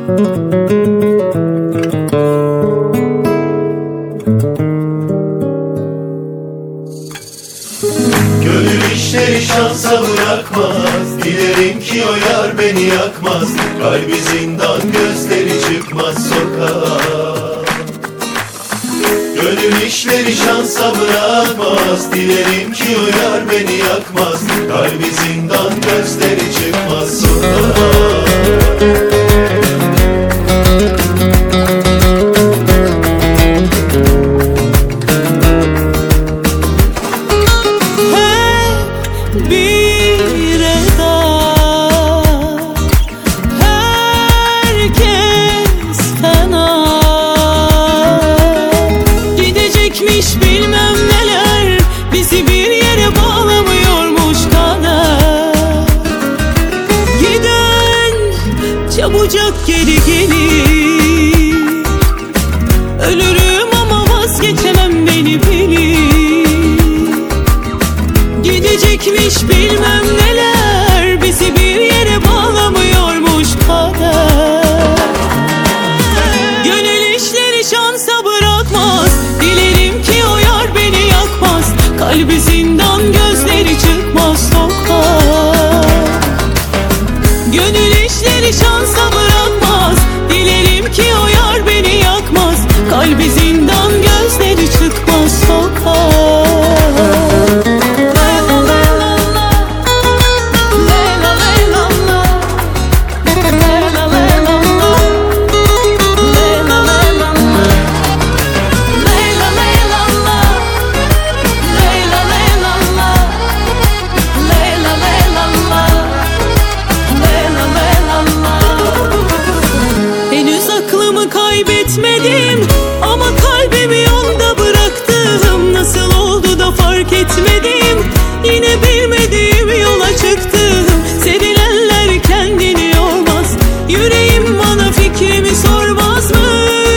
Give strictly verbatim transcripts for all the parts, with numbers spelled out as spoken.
Gönül işleri şansa bırakmaz, dilerim ki o yar beni yakmaz. Kalbi zindan, gözleri çıkmaz sokağa. Gönül işleri şansa bırakmaz, dilerim ki o yar beni yakmaz. Kalbi zindan, gözleri çıkmaz sokağa. Bir eda, herkes fena, gidecekmiş bilmem neler, bizi bir yere bağlamıyormuş kader. Giden çabucak geri gelir, ölürüm ama vazgeçemem beni bilir. Gidecekmiş bilmem neler, bizi bir yere bağlamıyormuş kader. Gönül işleri şansa bırakmaz, dilerim ki o yar beni yakmaz. Kalbi zindan, gözleri çıkmaz sokağa. Gönül işleri şansa bırakmaz, dilerim ki o yar beni yakmaz. Kalbi zindan, gözleri çıkmaz sokağa. Kaybetmedim ama kalbimi yolda bıraktım. Nasıl oldu da fark etmedim, yine bilmediğim yola çıktım. Sevilenler kendini yormaz, yüreğim bana fikrimi sormaz mı?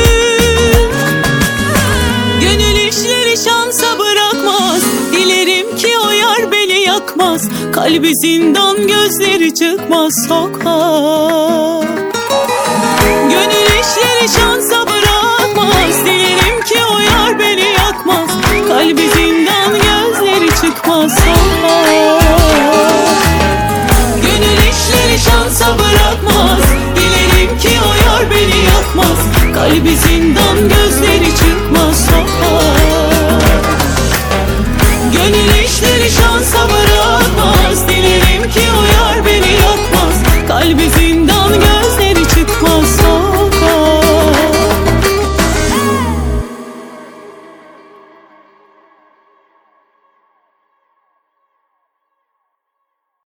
Gönül işleri şansa bırakmaz, dilerim ki o yar beni yakmaz. Kalbi zindan, gözleri çıkmaz sokağa. Gönül işleri şansa bırakmaz, dilerim ki o yar beni yakmaz. Kalbi zindan, gözleri çıkmaz sokağa. Gönül işleri şansa bırakmaz, dilerim ki o yar beni yakmaz. Kalbi zindan, gözleri çıkmaz sokağa.